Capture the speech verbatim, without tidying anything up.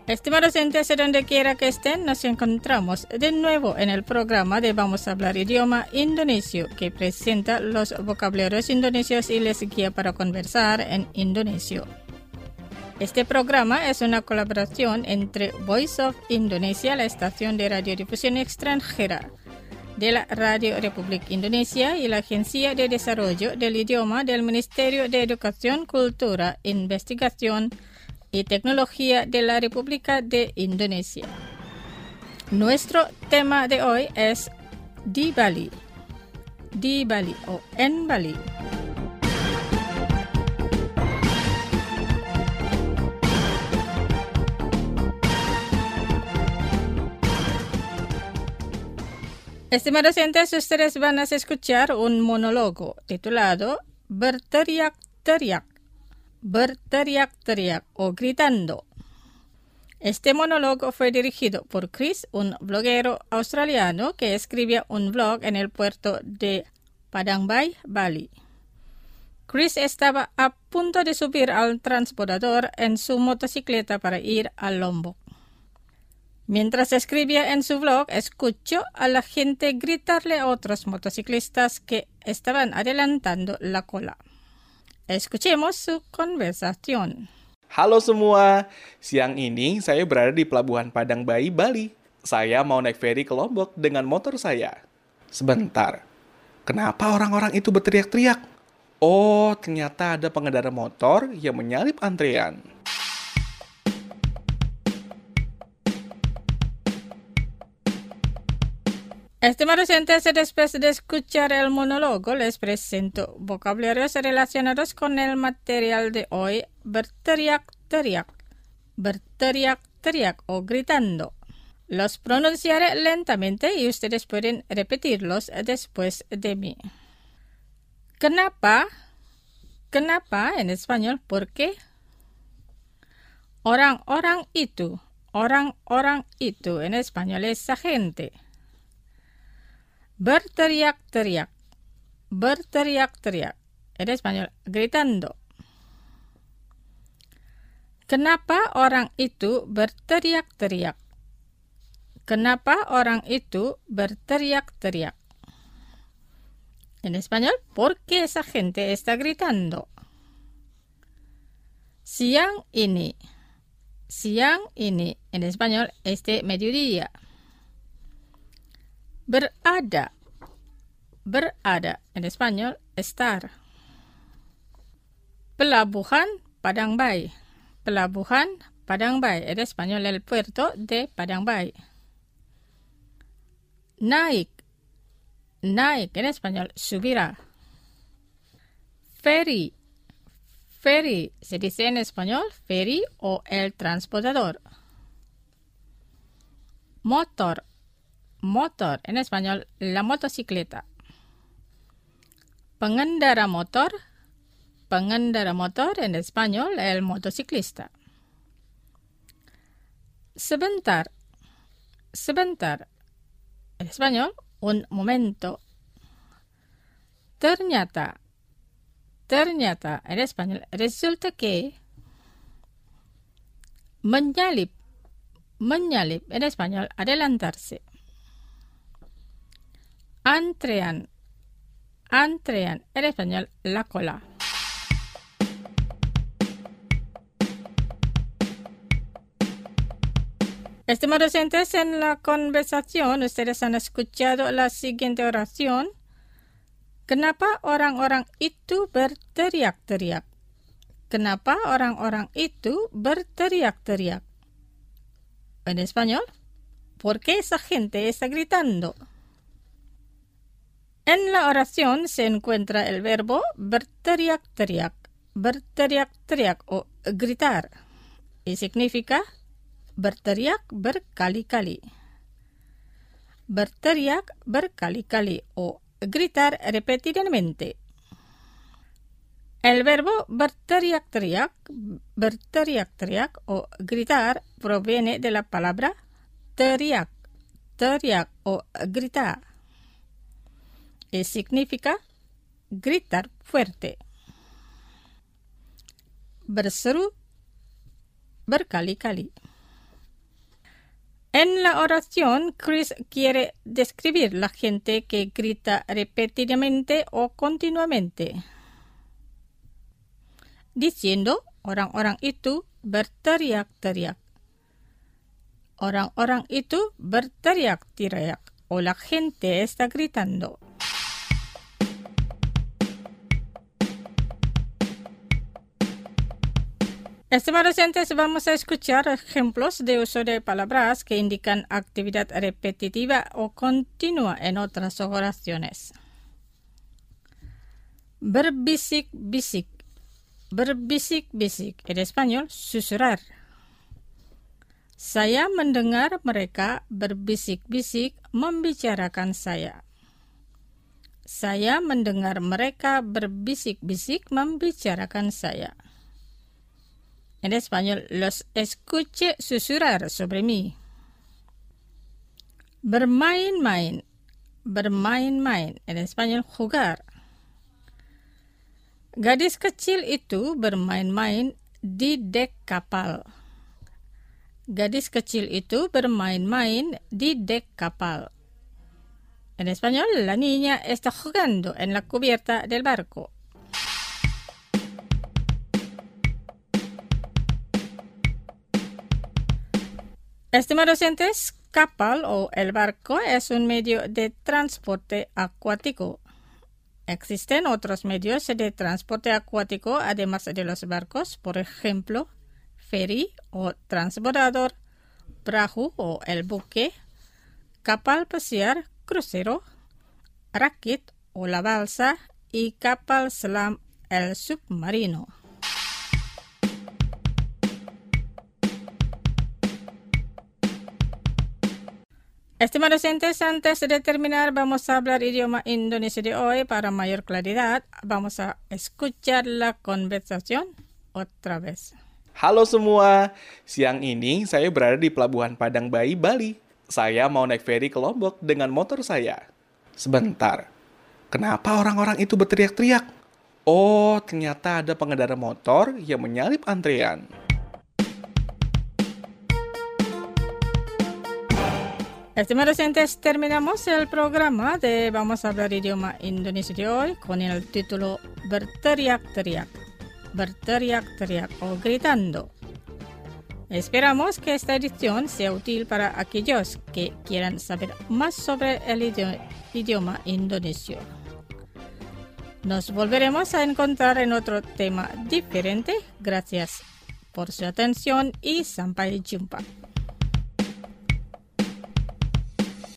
Estimados oyentes, donde quiera que estén, nos encontramos de nuevo en el programa de Vamos a hablar idioma indonesio, que presenta los vocabularios indonesios y les guía para conversar en indonesio. Este programa es una colaboración entre Voice of Indonesia, la estación de radiodifusión extranjera de la Radio Republik Indonesia, y la Agencia de Desarrollo del Idioma del Ministerio de Educación, Cultura, Investigación y Tecnología de la República de Indonesia. Nuestro tema de hoy es di Bali, di Bali o en Bali. Estimados oyentes, ustedes van a escuchar un monólogo titulado Berteriak-teriak, berteriak-teriak o gritando. Este monólogo fue dirigido por Chris, un bloguero australiano que escribía un blog en el puerto de Padang Bay, Bali. Chris estaba a punto de subir al transbordador en su motocicleta para ir a Lombok. Mientras escribía en su blog, escuchó a la gente gritarle a otros motociclistas que estaban adelantando la cola. Escuchemos su conversación. Halo semua, siang ini saya berada di Pelabuhan Padang Bay, Bali. Saya mau naik feri ke Lombok dengan motor saya. Sebentar, kenapa orang-orang itu berteriak-teriak? Oh, ternyata ada pengendara motor yang menyalip antrean. Estimados oyentes, después de escuchar el monólogo, les presento vocabularios relacionados con el material de hoy. Berteriak-teriak, berteriak-teriak o gritando. Los pronunciaré lentamente y ustedes pueden repetirlos después de mí. Kenapa? Kenapa en español, ¿por qué? Orang-orang itu, orang-orang itu en español es esa gente. Berteriak-teriak, berteriak-teriak, en español, gritando. Kenapa orang itu berteriak-teriak? Kenapa orang itu berteriak-teriak? En español, ¿por qué esa gente está gritando? Siang ini, siang ini, en español, este mediodía. Berada, berada, en español, estar. Pelabuhan Padang Bay, pelabuhan Padang Bay, en español, el puerto de Padang Bay. Naik, naik, en español, subirá. Ferry, ferry, se dice en español, ferry o el transportador. Motor, motor, en español, la motocicleta. Pengendara motor, pengendara motor, en español, el motociclista. Sebentar, sebentar, en español, un momento. Ternyata, ternyata, en español, resulta que. Menyalip, menyalip, en español, adelantarse. Antrean, antrean, en español, la cola. Estimados oyentes, en la conversación ustedes han escuchado la siguiente oración. Kenapa orang-orang itu berteriak-teriak? Kenapa orang-orang itu berteriak-teriak? En español, ¿por qué esa gente está gritando? En la oración se encuentra el verbo berteriak-teriak, berteriak-teriak o gritar, y significa berteriak berkali-kali. Berteriak berkali-kali o gritar repetidamente. El verbo berteriak-teriak, berteriak-teriak o gritar proviene de la palabra teriak, teriak o gritar. Y significa gritar fuerte. Berseru berkali-kali. En la oración, Chris quiere describir la gente que grita repetidamente o continuamente, diciendo orang-orang itu berteriak-teriak. Orang-orang itu berteriak-teriak o la gente está gritando. Estimados oyentes, vamos a escuchar ejemplos de uso de palabras que indican actividad repetitiva o continua en otras oraciones. Berbisik-bisik. Berbisik-bisik. En español, susurrar. Saya mendengar mereka berbisik-bisik membicarakan saya. Saya mendengar mereka berbisik-bisik membicarakan saya. En español, los escuché susurrar sobre mí. Bermain-main. Bermain-main. En español, jugar. Gadis kecil itu bermain-main di dek kapal. Gadis kecil itu bermain-main di dek kapal. En español, la niña está jugando en la cubierta del barco. Estimados oyentes, kapal o el barco es un medio de transporte acuático. Existen otros medios de transporte acuático además de los barcos, por ejemplo, ferry o transbordador, perahu o el buque, kapal pesiar, crucero, rakit o la balsa y kapal selam, el submarino. Estimados oyentes, antes de terminar vamos a hablar idioma Indonesia de hoy. Para mayor claridad, vamos a escuchar la conversación otra vez. Halo semua, siang ini saya berada di Pelabuhan Padang Bayi, Bali. Saya mau naik feri ke Lombok dengan motor saya. Sebentar, kenapa orang-orang itu berteriak-teriak? Oh, ternyata ada pengendara motor yang menyalip antrean. Estimados oyentes, terminamos el programa de Vamos a hablar idioma Indonesia de hoy con el título Berteriak-teriak. Berteriak-teriak o gritando. Esperamos que esta edición sea útil para aquellos que quieran saber más sobre el idioma indonesio. Nos volveremos a encontrar en otro tema diferente. Gracias por su atención y sampai jumpa.